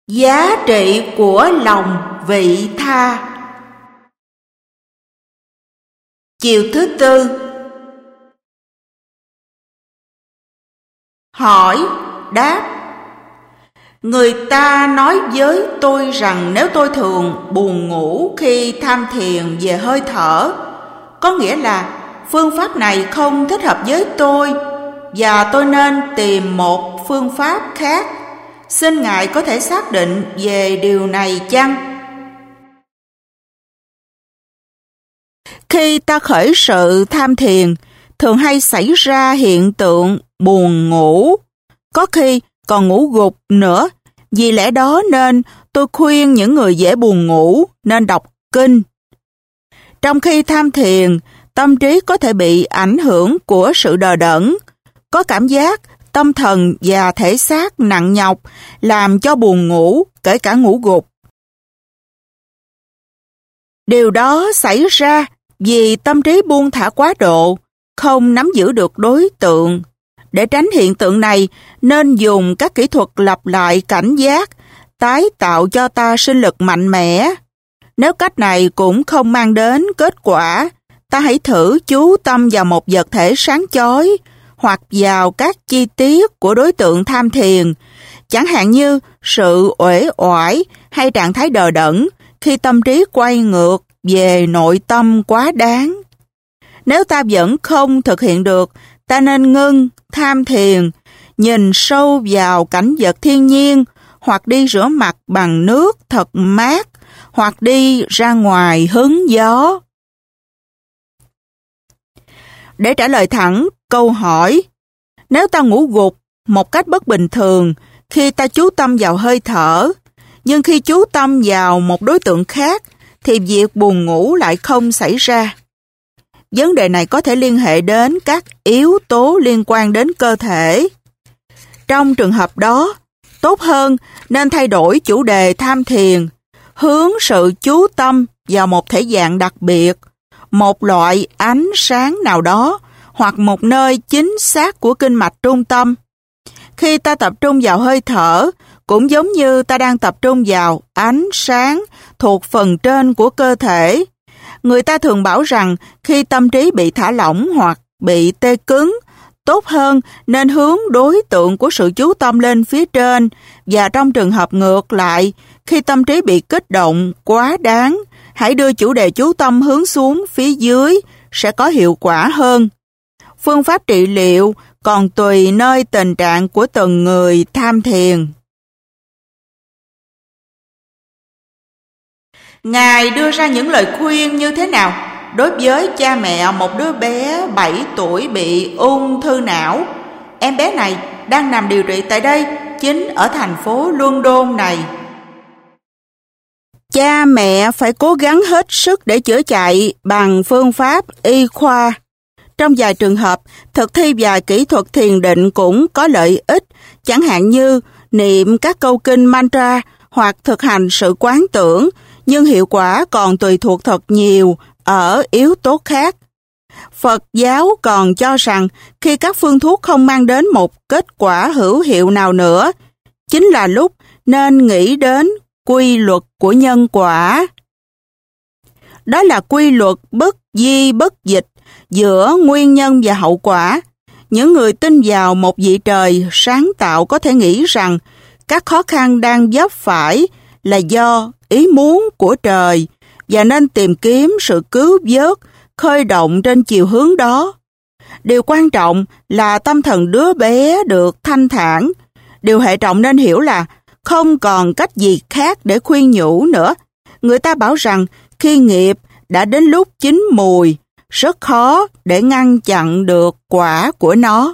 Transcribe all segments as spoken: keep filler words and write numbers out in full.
Giá trị của lòng vị tha. Chiều thứ tư. Hỏi, đáp. Người ta nói với tôi rằng nếu tôi thường buồn ngủ khi tham thiền về hơi thở, có nghĩa là phương pháp này không thích hợp với tôi và tôi nên tìm một phương pháp khác. Xin Ngài có thể xác định về điều này chăng? Khi ta khởi sự tham thiền, thường hay xảy ra hiện tượng buồn ngủ, có khi còn ngủ gục nữa. Vì lẽ đó nên tôi khuyên những người dễ buồn ngủ nên đọc kinh. Trong khi tham thiền, tâm trí có thể bị ảnh hưởng của sự đờ đẫn, có cảm giác tâm thần và thể xác nặng nhọc, làm cho buồn ngủ, kể cả ngủ gục. Điều đó xảy ra vì tâm trí buông thả quá độ, không nắm giữ được đối tượng. Để tránh hiện tượng này, nên dùng các kỹ thuật lặp lại cảnh giác, tái tạo cho ta sinh lực mạnh mẽ. Nếu cách này cũng không mang đến kết quả, ta hãy thử chú tâm vào một vật thể sáng chói, hoặc vào các chi tiết của đối tượng tham thiền, chẳng hạn như sự uể oải hay trạng thái đờ đẫn khi tâm trí quay ngược về nội tâm quá đáng. Nếu ta vẫn không thực hiện được, ta nên ngưng tham thiền, nhìn sâu vào cảnh vật thiên nhiên, hoặc đi rửa mặt bằng nước thật mát, hoặc đi ra ngoài hứng gió. Để trả lời thẳng câu hỏi, nếu ta ngủ gục một cách bất bình thường khi ta chú tâm vào hơi thở, nhưng khi chú tâm vào một đối tượng khác, thì việc buồn ngủ lại không xảy ra. Vấn đề này có thể liên hệ đến các yếu tố liên quan đến cơ thể. Trong trường hợp đó, tốt hơn nên thay đổi chủ đề tham thiền, hướng sự chú tâm vào một thể dạng đặc biệt, một loại ánh sáng nào đó, hoặc một nơi chính xác của kinh mạch trung tâm. Khi ta tập trung vào hơi thở, cũng giống như ta đang tập trung vào ánh sáng thuộc phần trên của cơ thể. Người ta thường bảo rằng khi tâm trí bị thả lỏng hoặc bị tê cứng, tốt hơn nên hướng đối tượng của sự chú tâm lên phía trên, và trong trường hợp ngược lại, khi tâm trí bị kích động quá đáng, hãy đưa chủ đề chú tâm hướng xuống phía dưới, sẽ có hiệu quả hơn. Phương pháp trị liệu còn tùy nơi tình trạng của từng người tham thiền. Ngài đưa ra những lời khuyên như thế nào đối với cha mẹ một đứa bé bảy tuổi bị ung thư não? Em bé này đang nằm điều trị tại đây, chính ở thành phố London này. Cha mẹ phải cố gắng hết sức để chữa chạy bằng phương pháp y khoa. Trong vài trường hợp, thực thi vài kỹ thuật thiền định cũng có lợi ích, chẳng hạn như niệm các câu kinh mantra hoặc thực hành sự quán tưởng, nhưng hiệu quả còn tùy thuộc thật nhiều ở yếu tố khác. Phật giáo còn cho rằng khi các phương thuốc không mang đến một kết quả hữu hiệu nào nữa, chính là lúc nên nghĩ đến quy luật của nhân quả. Đó là quy luật bất di bất dịch giữa nguyên nhân và hậu quả. Những người tin vào một vị trời sáng tạo có thể nghĩ rằng các khó khăn đang vấp phải là do ý muốn của trời, và nên tìm kiếm sự cứu vớt, khơi động trên chiều hướng đó. Điều quan trọng là tâm thần đứa bé được thanh thản. Điều hệ trọng nên hiểu là không còn cách gì khác để khuyên nhủ nữa. Người ta bảo rằng khi nghiệp đã đến lúc chín mùi, rất khó để ngăn chặn được quả của nó.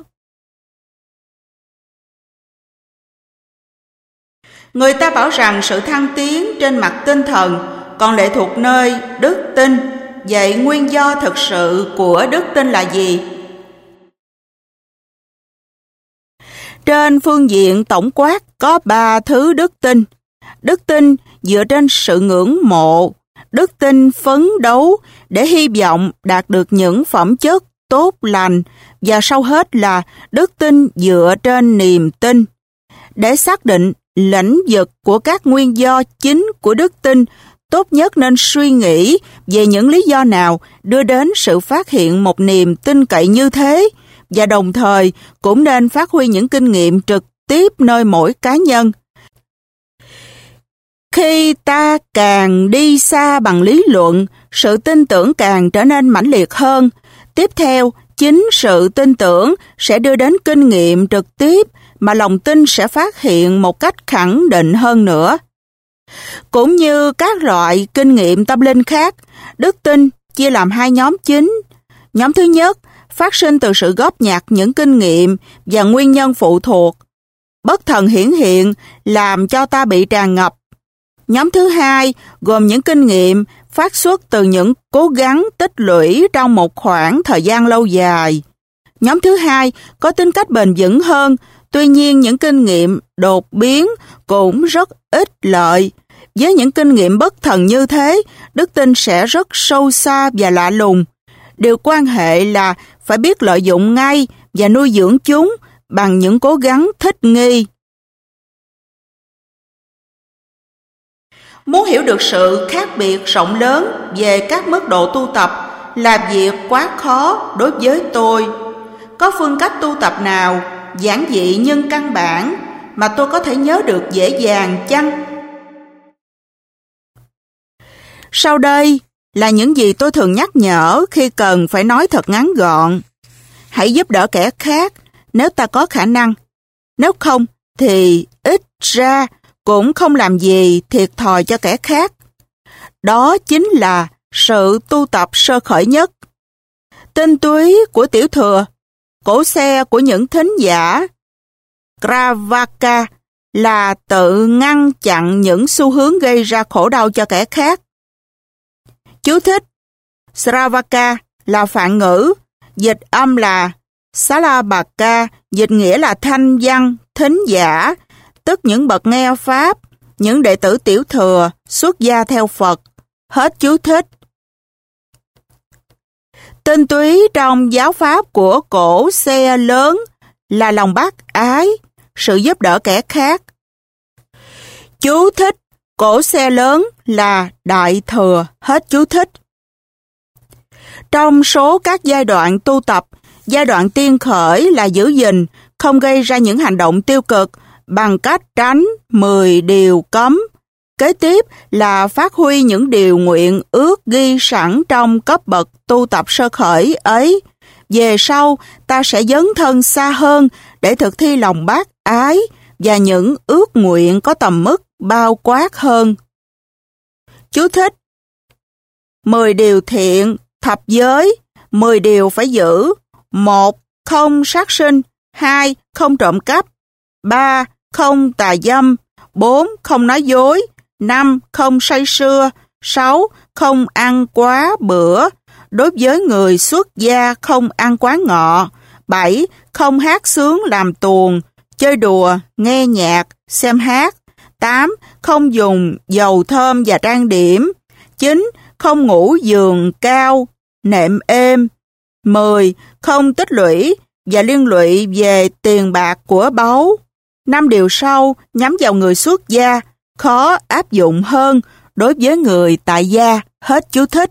Người ta bảo rằng sự thăng tiến trên mặt tinh thần còn lệ thuộc nơi đức tin. Vậy nguyên do thực sự của đức tin là gì? Trên phương diện tổng quát có ba thứ đức tin. Đức tin dựa trên sự ngưỡng mộ, đức tin phấn đấu để hy vọng đạt được những phẩm chất tốt lành, và sau hết là đức tin dựa trên niềm tin. Để xác định lĩnh vực của các nguyên do chính của đức tin, tốt nhất nên suy nghĩ về những lý do nào đưa đến sự phát hiện một niềm tin cậy như thế, và đồng thời cũng nên phát huy những kinh nghiệm trực tiếp nơi mỗi cá nhân. Khi ta càng đi xa bằng lý luận, sự tin tưởng càng trở nên mãnh liệt hơn. Tiếp theo, chính sự tin tưởng sẽ đưa đến kinh nghiệm trực tiếp mà lòng tin sẽ phát hiện một cách khẳng định hơn nữa. Cũng như các loại kinh nghiệm tâm linh khác, đức tin chia làm hai nhóm chính. Nhóm thứ nhất phát sinh từ sự góp nhặt những kinh nghiệm và nguyên nhân phụ thuộc, bất thần hiển hiện làm cho ta bị tràn ngập. Nhóm thứ hai gồm những kinh nghiệm phát xuất từ những cố gắng tích lũy trong một khoảng thời gian lâu dài. Nhóm thứ hai có tính cách bền vững hơn, tuy nhiên những kinh nghiệm đột biến cũng rất ít lợi. Với những kinh nghiệm bất thần như thế, đức tin sẽ rất sâu xa và lạ lùng. Điều quan hệ là phải biết lợi dụng ngay và nuôi dưỡng chúng bằng những cố gắng thích nghi. Muốn hiểu được sự khác biệt rộng lớn về các mức độ tu tập là việc quá khó đối với tôi. Có phương cách tu tập nào giản dị nhưng căn bản mà tôi có thể nhớ được dễ dàng chăng? Sau đây là những gì tôi thường nhắc nhở khi cần phải nói thật ngắn gọn. Hãy giúp đỡ kẻ khác nếu ta có khả năng. Nếu không thì ít ra cũng không làm gì thiệt thòi cho kẻ khác. Đó chính là sự tu tập sơ khởi nhất. Tinh túy của tiểu thừa, cổ xe của những thính giả, Gravaka là tự ngăn chặn những xu hướng gây ra khổ đau cho kẻ khác. Chú thích: Sravaka là phạn ngữ, dịch âm là Salabaka, dịch nghĩa là thanh văn, thính giả, tức những bậc nghe Pháp, những đệ tử tiểu thừa, xuất gia theo Phật. Hết chú thích. Tinh túy trong giáo Pháp của cổ xe lớn là lòng bác ái, sự giúp đỡ kẻ khác. Chú thích: cổ xe lớn là đại thừa. Hết chú thích. Trong số các giai đoạn tu tập, giai đoạn tiên khởi là giữ gìn, không gây ra những hành động tiêu cực bằng cách tránh mười điều cấm. Kế tiếp là phát huy những điều nguyện ước ghi sẵn trong cấp bậc tu tập sơ khởi ấy. Về sau, ta sẽ dấn thân xa hơn để thực thi lòng bác ái và những ước nguyện có tầm mức bao quát hơn. Chú thích: mười điều thiện, thập giới, mười điều phải giữ. Một, không sát sinh. Hai, không trộm cắp. Ba, không tà dâm. Bốn, không nói dối. Năm, không say sưa. Sáu, không ăn quá bữa. Đối với người xuất gia không ăn quá ngọ. Bảy, không hát sướng làm tuồng, chơi đùa, nghe nhạc, xem hát. Tám, không dùng dầu thơm và trang điểm. Chín, không ngủ giường cao, nệm êm. Mười, không tích lũy và liên lụy về tiền bạc của báu. Năm điều sau nhắm vào người xuất gia, khó áp dụng hơn đối với người tại gia. Hết chú thích.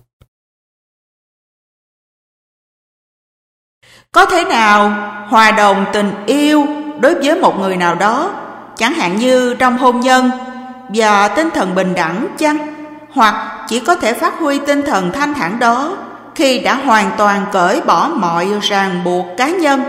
Có thể nào hòa đồng tình yêu đối với một người nào đó, chẳng hạn như trong hôn nhân, và tinh thần bình đẳng chăng? Hoặc chỉ có thể phát huy tinh thần thanh thản đó khi đã hoàn toàn cởi bỏ mọi ràng buộc cá nhân?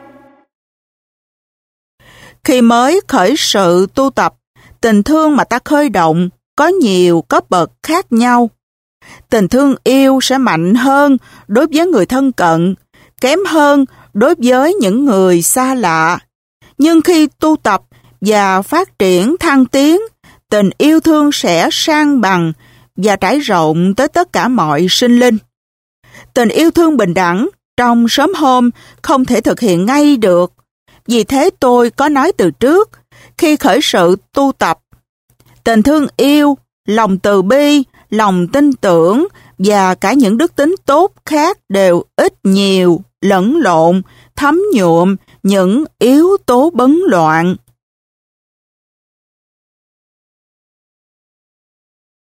Khi mới khởi sự tu tập, tình thương mà ta khơi động có nhiều cấp bậc khác nhau. Tình thương yêu sẽ mạnh hơn đối với người thân cận, kém hơn đối với những người xa lạ. Nhưng khi tu tập và phát triển thăng tiến, tình yêu thương sẽ san bằng và trải rộng tới tất cả mọi sinh linh. Tình yêu thương bình đẳng trong sớm hôm không thể thực hiện ngay được. Vì thế tôi có nói từ trước, khi khởi sự tu tập, tình thương yêu, lòng từ bi, lòng tin tưởng và cả những đức tính tốt khác đều ít nhiều, lẫn lộn, thấm nhuộm những yếu tố bấn loạn.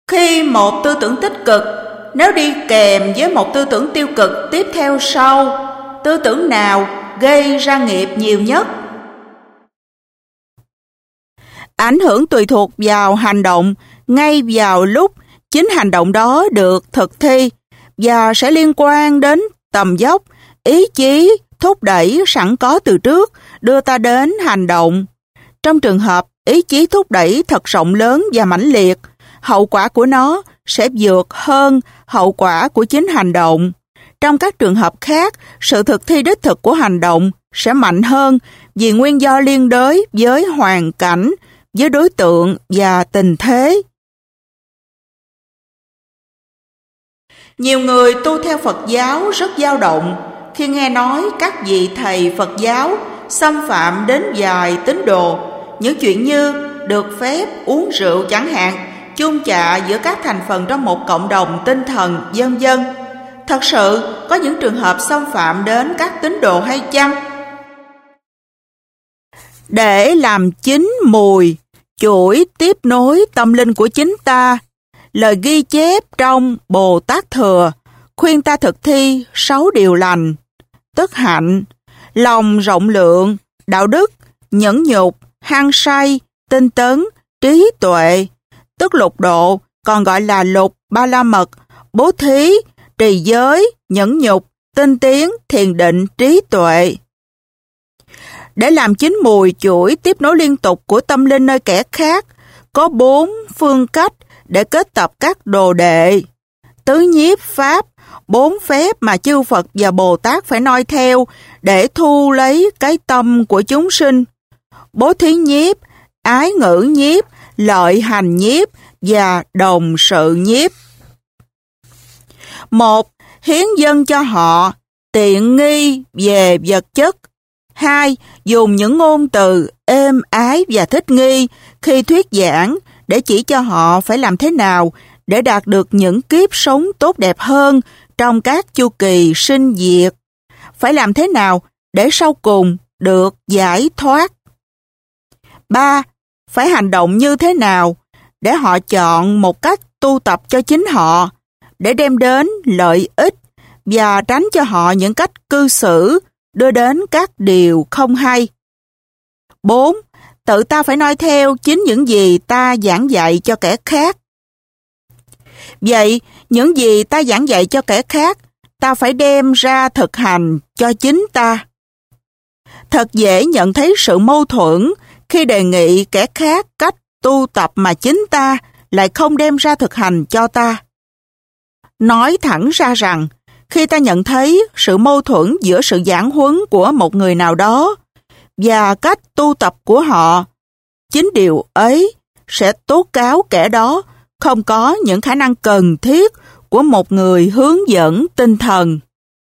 Khi một tư tưởng tích cực, nếu đi kèm với một tư tưởng tiêu cực tiếp theo sau, tư tưởng nào gây ra nghiệp nhiều nhất? Ảnh hưởng tùy thuộc vào hành động ngay vào lúc chính hành động đó được thực thi và sẽ liên quan đến tầm dốc, ý chí, thúc đẩy sẵn có từ trước đưa ta đến hành động. Trong trường hợp ý chí thúc đẩy thật rộng lớn và mãnh liệt, hậu quả của nó sẽ vượt hơn hậu quả của chính hành động. Trong các trường hợp khác, sự thực thi đích thực của hành động sẽ mạnh hơn vì nguyên do liên đới với hoàn cảnh, với đối tượng và tình thế. Nhiều người tu theo Phật giáo rất dao động khi nghe nói các vị thầy Phật giáo xâm phạm đến vài tín đồ, những chuyện như được phép uống rượu chẳng hạn, chung chạ giữa các thành phần trong một cộng đồng tinh thần, vân vân. Thật sự có những trường hợp xâm phạm đến các tín đồ hay chăng? Để làm chín mùi, chuỗi tiếp nối tâm linh của chính ta, lời ghi chép trong Bồ Tát Thừa khuyên ta thực thi sáu điều lành, tức hạnh, lòng rộng lượng, đạo đức, nhẫn nhục, hăng say, tinh tấn, trí tuệ, tức lục độ, còn gọi là lục ba la mật, bố thí, trì giới, nhẫn nhục, tinh tiến, thiền định, trí tuệ. Để làm chín mùi chuỗi tiếp nối liên tục của tâm linh nơi kẻ khác, có bốn phương cách để kết tập các đồ đệ. Tứ nhiếp pháp, bốn phép mà chư Phật và Bồ Tát phải noi theo để thu lấy cái tâm của chúng sinh. Bố thí nhiếp, ái ngữ nhiếp, lợi hành nhiếp và đồng sự nhiếp. Một, hiến dâng cho họ tiện nghi về vật chất. Hai, dùng những ngôn từ êm ái và thích nghi khi thuyết giảng để chỉ cho họ phải làm thế nào để đạt được những kiếp sống tốt đẹp hơn trong các chu kỳ sinh diệt. Phải làm thế nào để sau cùng được giải thoát. Ba, phải hành động như thế nào để họ chọn một cách tu tập cho chính họ, để đem đến lợi ích và tránh cho họ những cách cư xử đưa đến các điều không hay. Bốn, tự ta phải noi theo chính những gì ta giảng dạy cho kẻ khác. Vậy, những gì ta giảng dạy cho kẻ khác, ta phải đem ra thực hành cho chính ta. Thật dễ nhận thấy sự mâu thuẫn khi đề nghị kẻ khác cách tu tập mà chính ta lại không đem ra thực hành cho ta. Nói thẳng ra rằng, khi ta nhận thấy sự mâu thuẫn giữa sự giảng huấn của một người nào đó và cách tu tập của họ, chính điều ấy sẽ tố cáo kẻ đó không có những khả năng cần thiết của một người hướng dẫn tinh thần.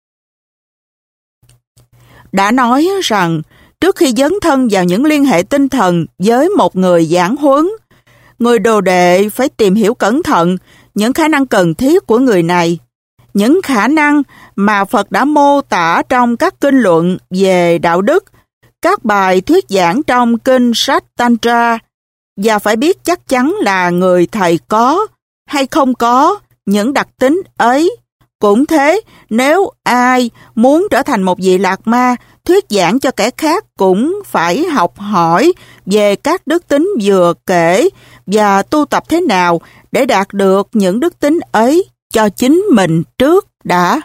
Đã nói rằng, trước khi dấn thân vào những liên hệ tinh thần với một người giảng huấn, người đồ đệ phải tìm hiểu cẩn thận những khả năng cần thiết của người này, những khả năng mà Phật đã mô tả trong các kinh luận về đạo đức, các bài thuyết giảng trong kinh sách Tantra, và phải biết chắc chắn là người thầy có hay không có những đặc tính ấy. Cũng thế, nếu ai muốn trở thành một vị lạc ma, thuyết giảng cho kẻ khác cũng phải học hỏi về các đức tính vừa kể và tu tập thế nào để đạt được những đức tính ấy cho chính mình trước đã.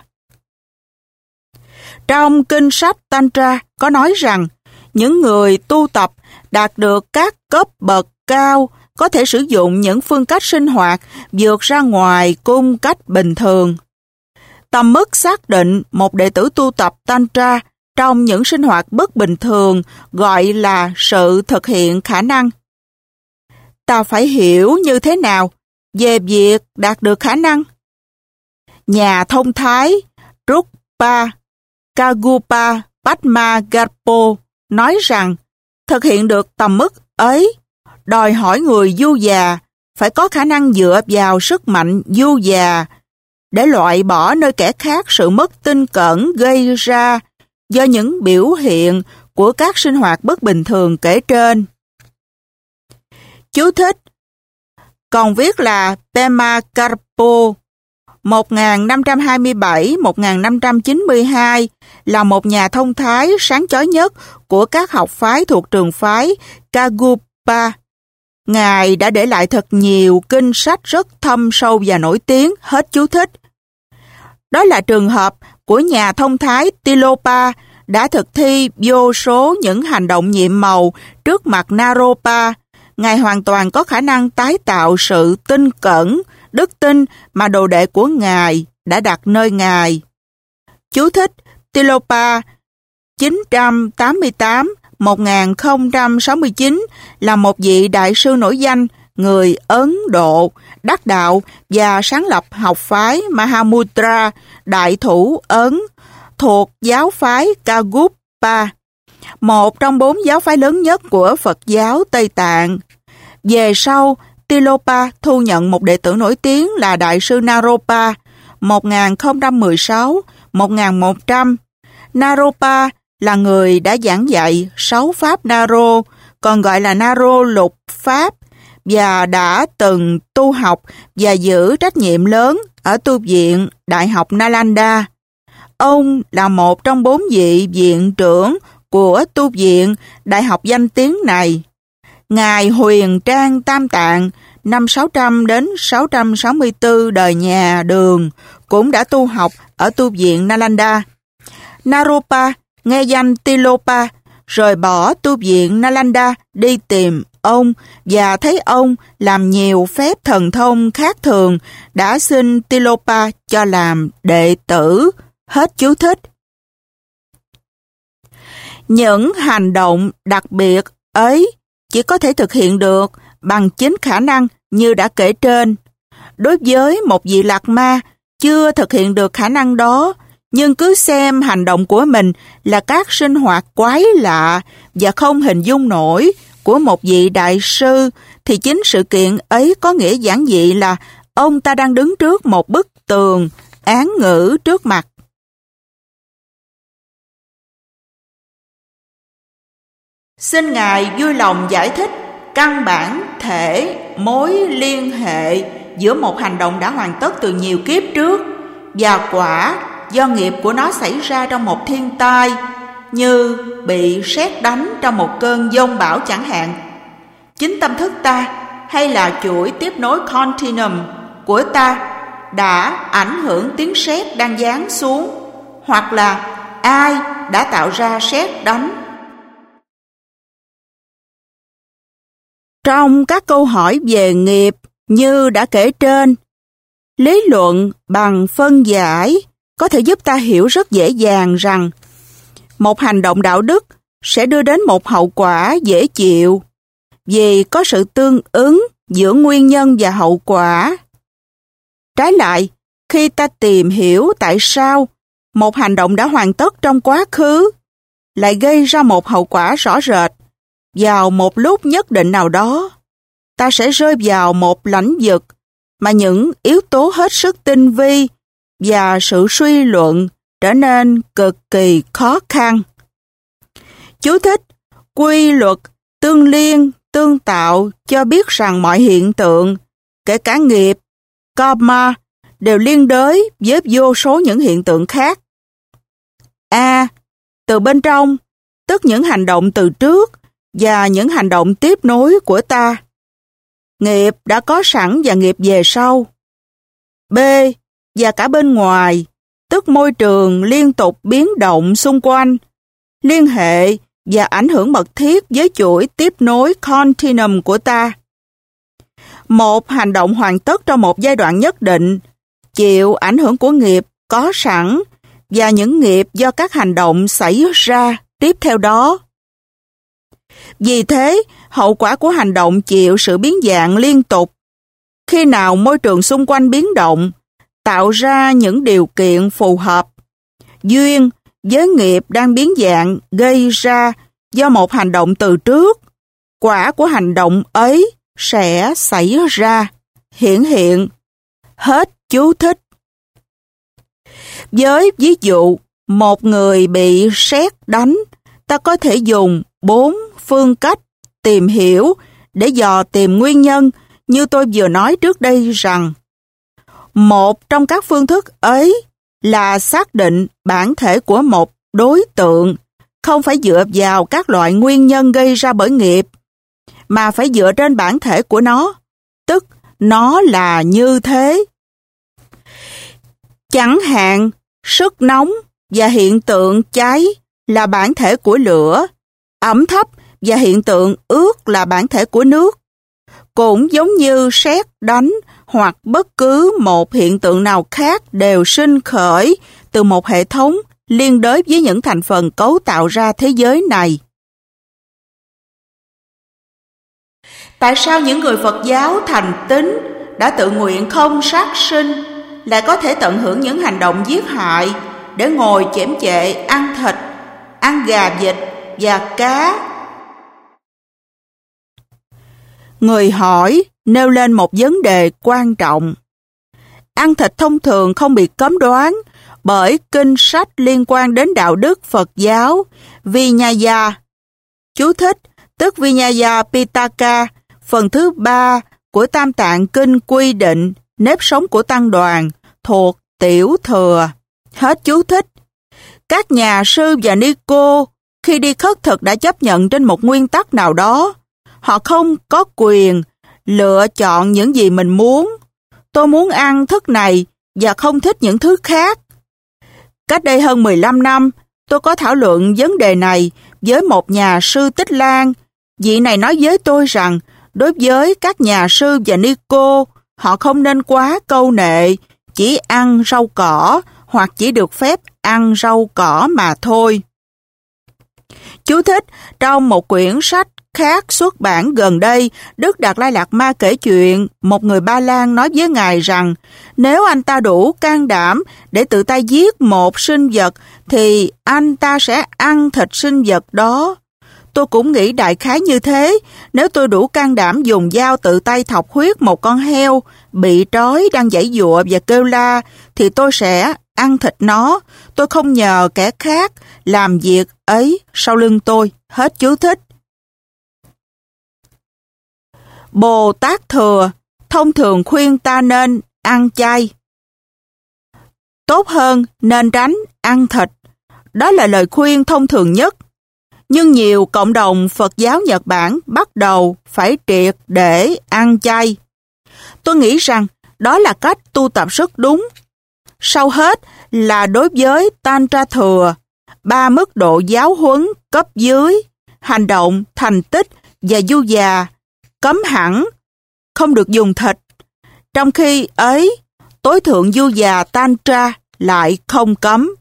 Trong kinh sách Tantra có nói rằng, những người tu tập đạt được các cấp bậc cao có thể sử dụng những phương cách sinh hoạt vượt ra ngoài cung cách bình thường. Tầm mức xác định một đệ tử tu tập Tantra trong những sinh hoạt bất bình thường gọi là sự thực hiện khả năng. Ta phải hiểu như thế nào về việc đạt được khả năng? Nhà thông thái Rupa Kagupa Padmagarpo nói rằng thực hiện được tầm mức ấy đòi hỏi người du già phải có khả năng dựa vào sức mạnh du già để loại bỏ nơi kẻ khác sự mất tinh cẩn gây ra do những biểu hiện của các sinh hoạt bất bình thường kể trên. Chú thích: còn viết là Pema Karpo, một nghìn năm trăm hai mươi bảy đến một nghìn năm trăm chín mươi hai, là một nhà thông thái sáng chói nhất của các học phái thuộc trường phái Kagupa. Ngài đã để lại thật nhiều kinh sách rất thâm sâu và nổi tiếng, hết chú thích. Đó là trường hợp của nhà thông thái Tilopa đã thực thi vô số những hành động nhiệm màu trước mặt Naropa. Ngài hoàn toàn có khả năng tái tạo sự tinh cẩn, đức tin mà đồ đệ của Ngài đã đặt nơi Ngài. Chú thích: Tilopa chín trăm tám mươi tám đến một nghìn không trăm sáu mươi chín là một vị đại sư nổi danh, người Ấn Độ, đắc đạo và sáng lập học phái Mahamudra, đại thủ Ấn, thuộc giáo phái Kagupa, một trong bốn giáo phái lớn nhất của Phật giáo Tây Tạng. Về sau, Tilopa thu nhận một đệ tử nổi tiếng là Đại sư Naropa, một nghìn không trăm mười sáu đến một nghìn một trăm. Naropa là người đã giảng dạy sáu pháp Naro, còn gọi là Naro lục pháp, và đã từng tu học và giữ trách nhiệm lớn ở tu viện Đại học Nalanda. Ông là một trong bốn vị viện trưởng của tu viện đại học danh tiếng này. Ngài Huyền Trang Tam Tạng, năm sáu trăm đến sáu trăm sáu mươi tư đời nhà Đường, cũng đã tu học ở tu viện Nalanda. Naropa nghe danh Tilopa, rồi bỏ tu viện Nalanda đi tìm ông và thấy ông làm nhiều phép thần thông khác thường, đã xin Tilopa cho làm đệ tử. Hết chú thích. Những hành động đặc biệt ấy chỉ có thể thực hiện được bằng chính khả năng như đã kể trên. Đối với một vị lạc ma chưa thực hiện được khả năng đó, nhưng cứ xem hành động của mình là các sinh hoạt quái lạ và không hình dung nổi của một vị đại sư, thì chính sự kiện ấy có nghĩa giản dị là ông ta đang đứng trước một bức tường án ngữ trước mặt. Xin Ngài vui lòng giải thích căn bản thể mối liên hệ giữa một hành động đã hoàn tất từ nhiều kiếp trước và quả do nghiệp của nó xảy ra trong một thiên tai, như bị sét đánh trong một cơn giông bão chẳng hạn. Chính tâm thức ta hay là chuỗi tiếp nối continuum của ta đã ảnh hưởng tiếng sét đang giáng xuống, hoặc là ai đã tạo ra sét đánh. Trong các câu hỏi về nghiệp như đã kể trên, lý luận bằng phân giải có thể giúp ta hiểu rất dễ dàng rằng một hành động đạo đức sẽ đưa đến một hậu quả dễ chịu vì có sự tương ứng giữa nguyên nhân và hậu quả. Trái lại, khi ta tìm hiểu tại sao một hành động đã hoàn tất trong quá khứ lại gây ra một hậu quả rõ rệt vào một lúc nhất định nào đó, ta sẽ rơi vào một lãnh vực mà những yếu tố hết sức tinh vi và sự suy luận trở nên cực kỳ khó khăn. Chú thích: quy luật tương liên tương tạo cho biết rằng mọi hiện tượng, kể cả nghiệp, karma, đều liên đới với vô số những hiện tượng khác. A. Từ bên trong, tức những hành động từ trước và những hành động tiếp nối của ta. Nghiệp đã có sẵn và nghiệp về sau. B. Và cả bên ngoài, tức môi trường liên tục biến động xung quanh, liên hệ và ảnh hưởng mật thiết với chuỗi tiếp nối continuum của ta. Một hành động hoàn tất trong một giai đoạn nhất định chịu ảnh hưởng của nghiệp có sẵn và những nghiệp do các hành động xảy ra tiếp theo đó. Vì thế, hậu quả của hành động chịu sự biến dạng liên tục. Khi nào môi trường xung quanh biến động, tạo ra những điều kiện phù hợp, duyên với nghiệp đang biến dạng gây ra do một hành động từ trước, quả của hành động ấy sẽ xảy ra, hiển hiện. Hết chú thích. Với ví dụ, một người bị sét đánh, ta có thể dùng bốn phương cách tìm hiểu để dò tìm nguyên nhân như tôi vừa nói trước đây rằng một trong các phương thức ấy là xác định bản thể của một đối tượng không phải dựa vào các loại nguyên nhân gây ra bởi nghiệp, mà phải dựa trên bản thể của nó, tức nó là như thế. Chẳng hạn, sức nóng và hiện tượng cháy là bản thể của lửa, ẩm thấp và hiện tượng ướt là bản thể của nước. Cũng giống như sét đánh hoặc bất cứ một hiện tượng nào khác đều sinh khởi từ một hệ thống liên đới với những thành phần cấu tạo ra thế giới này. Tại sao những người Phật giáo thành tín đã tự nguyện không sát sinh lại có thể tận hưởng những hành động giết hại để ngồi chễm chệ ăn thịt, ăn gà vịt và cá? Người hỏi nêu lên một vấn đề quan trọng. Ăn thịt thông thường không bị cấm đoán bởi kinh sách liên quan đến đạo đức Phật giáo Vinaya. Chú thích, tức Vinaya Pitaka, phần thứ ba của Tam Tạng Kinh quy định nếp sống của tăng đoàn thuộc tiểu thừa. Hết chú thích. Các nhà sư và ni cô khi đi khất thực đã chấp nhận trên một nguyên tắc nào đó. Họ không có quyền lựa chọn những gì mình muốn. Tôi muốn ăn thức này và không thích những thứ khác. Cách đây hơn mười lăm năm, tôi có thảo luận vấn đề này với một nhà sư Tích Lan. Vị này nói với tôi rằng, đối với các nhà sư và ni cô, họ không nên quá câu nệ, chỉ ăn rau cỏ hoặc chỉ được phép ăn rau cỏ mà thôi. Chú thích, trong một quyển sách khác xuất bản gần đây, Đức Đạt Lai Lạt Ma kể chuyện một người Ba Lan nói với Ngài rằng nếu anh ta đủ can đảm để tự tay giết một sinh vật thì anh ta sẽ ăn thịt sinh vật đó. Tôi cũng nghĩ đại khái như thế. Nếu tôi đủ can đảm dùng dao tự tay thọc huyết một con heo bị trói đang giãy giụa và kêu la thì tôi sẽ ăn thịt nó. Tôi không nhờ kẻ khác làm việc ấy sau lưng tôi. Hết chú thích. Bồ Tát Thừa thông thường khuyên ta nên ăn chay. Tốt hơn nên tránh ăn thịt. Đó là lời khuyên thông thường nhất. Nhưng nhiều cộng đồng Phật giáo Nhật Bản bắt đầu phải triệt để ăn chay. Tôi nghĩ rằng đó là cách tu tập rất đúng. Sau hết là đối với Tantra Thừa, ba mức độ giáo huấn cấp dưới, hành động, thành tích và du già, cấm hẳn, không được dùng thịt. Trong khi ấy, tối thượng du già Tantra lại không cấm.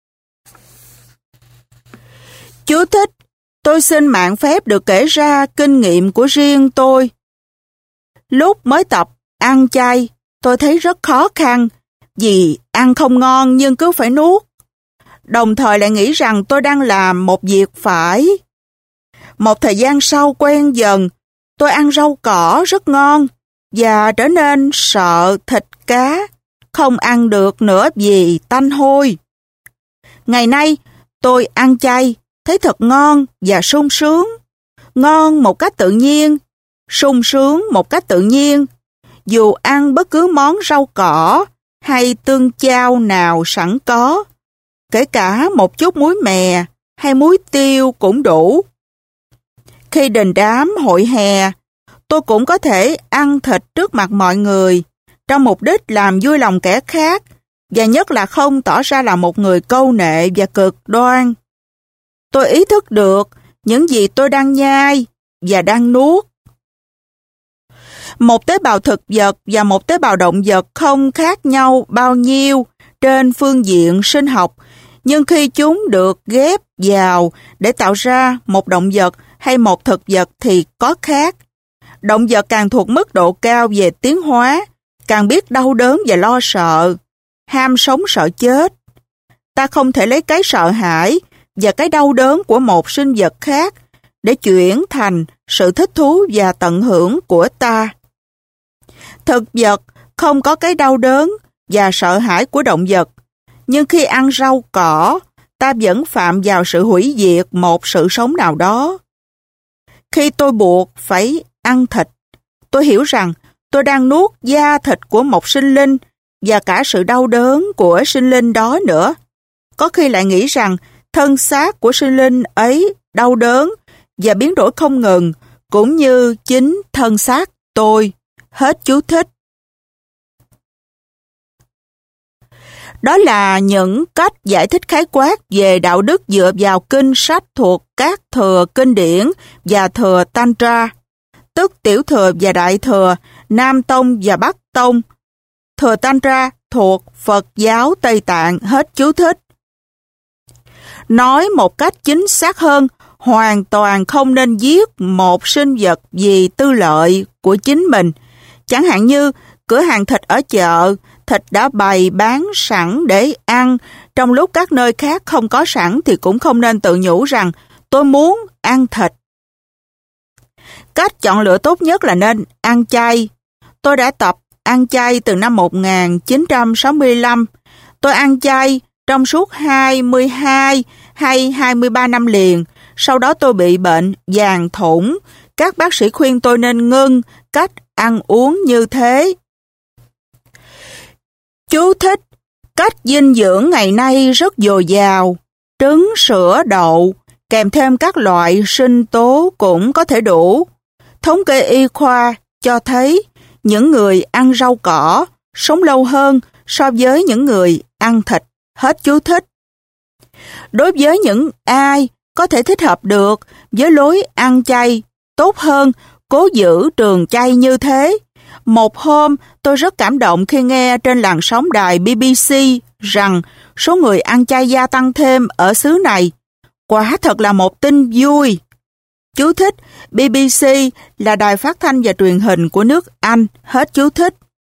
Chú thích, tôi xin mạn phép được kể ra kinh nghiệm của riêng tôi. Lúc mới tập ăn chay, tôi thấy rất khó khăn vì ăn không ngon nhưng cứ phải nuốt. Đồng thời lại nghĩ rằng tôi đang làm một việc phải. Một thời gian sau quen dần, tôi ăn rau cỏ rất ngon và trở nên sợ thịt cá, không ăn được nữa vì tanh hôi. Ngày nay, tôi ăn chay, thấy thật ngon và sung sướng. Ngon một cách tự nhiên, sung sướng một cách tự nhiên. Dù ăn bất cứ món rau cỏ hay tương chao nào sẵn có, kể cả một chút muối mè hay muối tiêu cũng đủ. Khi đình đám hội hè, tôi cũng có thể ăn thịt trước mặt mọi người, trong mục đích làm vui lòng kẻ khác, và nhất là không tỏ ra là một người câu nệ và cực đoan. Tôi ý thức được những gì tôi đang nhai và đang nuốt. Một tế bào thực vật và một tế bào động vật không khác nhau bao nhiêu trên phương diện sinh học, nhưng khi chúng được ghép vào để tạo ra một động vật hay một thực vật thì có khác. Động vật càng thuộc mức độ cao về tiến hóa, càng biết đau đớn và lo sợ, ham sống sợ chết. Ta không thể lấy cái sợ hãi và cái đau đớn của một sinh vật khác để chuyển thành sự thích thú và tận hưởng của ta. Thực vật không có cái đau đớn và sợ hãi của động vật, nhưng khi ăn rau cỏ, ta vẫn phạm vào sự hủy diệt một sự sống nào đó. Khi tôi buộc phải ăn thịt, tôi hiểu rằng tôi đang nuốt da thịt của một sinh linh và cả sự đau đớn của sinh linh đó nữa. Có khi lại nghĩ rằng thân xác của sinh linh ấy đau đớn và biến đổi không ngừng, cũng như chính thân xác tôi. Hết chú thích. Đó là những cách giải thích khái quát về đạo đức dựa vào kinh sách thuộc các thừa kinh điển và thừa Tantra, tức tiểu thừa và đại thừa, Nam Tông và Bắc Tông. Thừa Tantra thuộc Phật giáo Tây Tạng. Hết chú thích. Nói một cách chính xác hơn, hoàn toàn không nên giết một sinh vật vì tư lợi của chính mình. Chẳng hạn như cửa hàng thịt ở chợ, thịt đã bày bán sẵn để ăn, trong lúc các nơi khác không có sẵn thì cũng không nên tự nhủ rằng tôi muốn ăn thịt. Cách chọn lựa tốt nhất là nên ăn chay. Tôi đã tập ăn chay từ năm một nghìn chín trăm sáu mươi lăm. Tôi ăn chay trong suốt hai mươi hai hay hai mươi ba năm liền. Sau đó tôi bị bệnh vàng thủng. Các bác sĩ khuyên tôi nên ngưng cách ăn uống như thế. Chú thích: cách dinh dưỡng ngày nay rất dồi dào. Trứng, sữa, đậu, kèm thêm các loại sinh tố cũng có thể đủ. Thống kê y khoa cho thấy những người ăn rau cỏ sống lâu hơn so với những người ăn thịt. Hết chú thích. Đối với những ai có thể thích hợp được với lối ăn chay, tốt hơn cố giữ trường chay như thế. Một hôm, tôi rất cảm động khi nghe trên làn sóng đài bê bê xê rằng số người ăn chay gia tăng thêm ở xứ này. Quả thật là một tin vui. Chú thích: bê bê xê là đài phát thanh và truyền hình của nước Anh. Hết chú thích.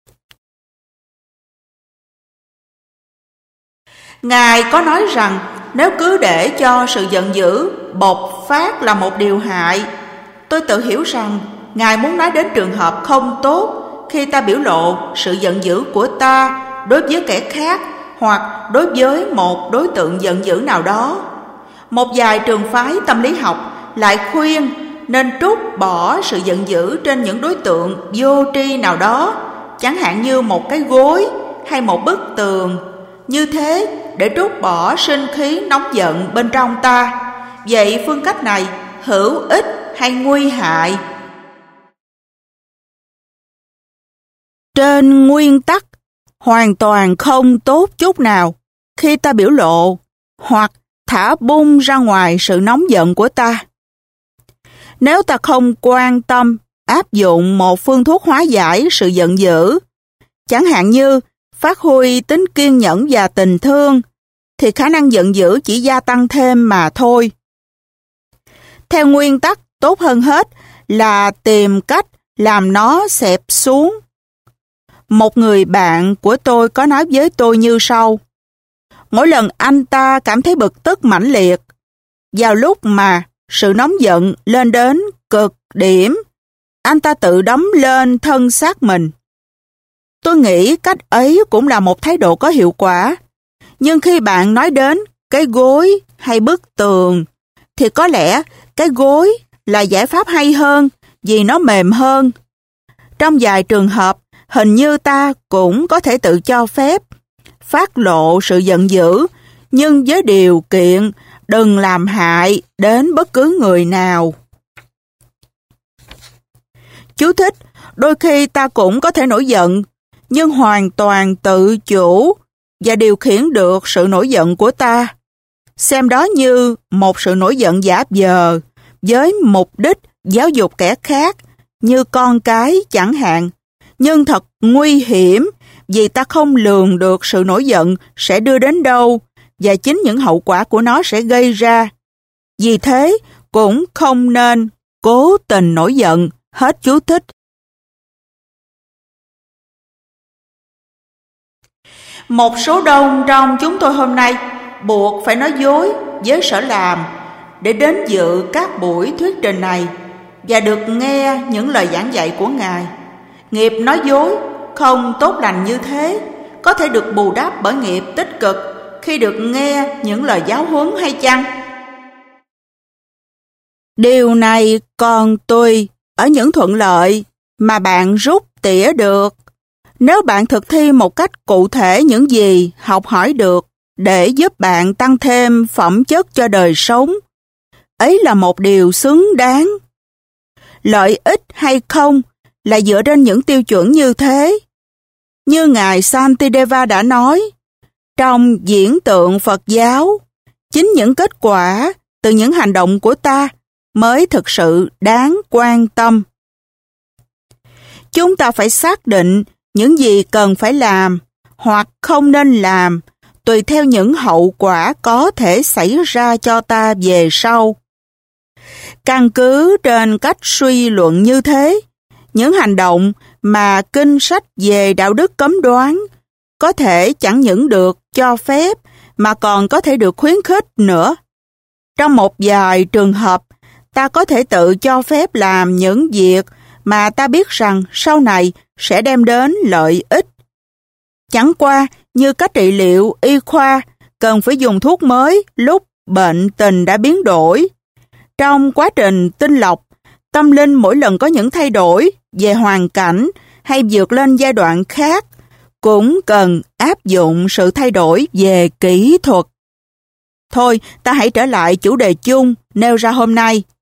Ngài có nói rằng nếu cứ để cho sự giận dữ bộc phát là một điều hại, tôi tự hiểu rằng Ngài muốn nói đến trường hợp không tốt khi ta biểu lộ sự giận dữ của ta đối với kẻ khác hoặc đối với một đối tượng giận dữ nào đó. Một vài trường phái tâm lý học lại khuyên nên trút bỏ sự giận dữ trên những đối tượng vô tri nào đó, chẳng hạn như một cái gối hay một bức tường, như thế để trút bỏ sinh khí nóng giận bên trong ta. Vậy phương cách này hữu ích hay nguy hại? Trên nguyên tắc, hoàn toàn không tốt chút nào khi ta biểu lộ hoặc thả bung ra ngoài sự nóng giận của ta. Nếu ta không quan tâm áp dụng một phương thuốc hóa giải sự giận dữ, chẳng hạn như phát huy tính kiên nhẫn và tình thương, thì khả năng giận dữ chỉ gia tăng thêm mà thôi. Theo nguyên tắc, tốt hơn hết là tìm cách làm nó xẹp xuống. Một người bạn của tôi có nói với tôi như sau: mỗi lần anh ta cảm thấy bực tức mãnh liệt, vào lúc mà sự nóng giận lên đến cực điểm, anh ta tự đấm lên thân xác mình. Tôi nghĩ cách ấy cũng là một thái độ có hiệu quả. Nhưng khi bạn nói đến cái gối hay bức tường, thì có lẽ cái gối là giải pháp hay hơn vì nó mềm hơn. Trong vài trường hợp, hình như ta cũng có thể tự cho phép phát lộ sự giận dữ, nhưng với điều kiện đừng làm hại đến bất cứ người nào. Chú thích: đôi khi ta cũng có thể nổi giận, nhưng hoàn toàn tự chủ và điều khiển được sự nổi giận của ta. Xem đó như một sự nổi giận giả vờ với mục đích giáo dục kẻ khác, như con cái chẳng hạn. Nhưng thật nguy hiểm vì ta không lường được sự nổi giận sẽ đưa đến đâu và chính những hậu quả của nó sẽ gây ra. Vì thế cũng không nên cố tình nổi giận. Hết chú thích. Một số đông trong chúng tôi hôm nay buộc phải nói dối với sở làm để đến dự các buổi thuyết trình này và được nghe những lời giảng dạy của Ngài. Nghiệp nói dối không tốt lành như thế có thể được bù đắp bởi nghiệp tích cực khi được nghe những lời giáo huấn hay chăng? Điều này còn tùy ở những thuận lợi mà bạn rút tỉa được. Nếu bạn thực thi một cách cụ thể những gì học hỏi được để giúp bạn tăng thêm phẩm chất cho đời sống, ấy là một điều xứng đáng. Lợi ích hay không là dựa trên những tiêu chuẩn như thế. Như Ngài Shantideva đã nói, trong diễn tượng Phật giáo, chính những kết quả từ những hành động của ta mới thực sự đáng quan tâm. Chúng ta phải xác định những gì cần phải làm hoặc không nên làm tùy theo những hậu quả có thể xảy ra cho ta về sau. Căn cứ trên cách suy luận như thế, những hành động mà kinh sách về đạo đức cấm đoán có thể chẳng những được cho phép mà còn có thể được khuyến khích nữa. Trong một vài trường hợp, ta có thể tự cho phép làm những việc mà ta biết rằng sau này sẽ đem đến lợi ích. Chẳng qua như cách trị liệu y khoa cần phải dùng thuốc mới lúc bệnh tình đã biến đổi. Trong quá trình tinh lọc, tâm linh mỗi lần có những thay đổi về hoàn cảnh hay vượt lên giai đoạn khác, cũng cần áp dụng sự thay đổi về kỹ thuật. Thôi, ta hãy trở lại chủ đề chung nêu ra hôm nay.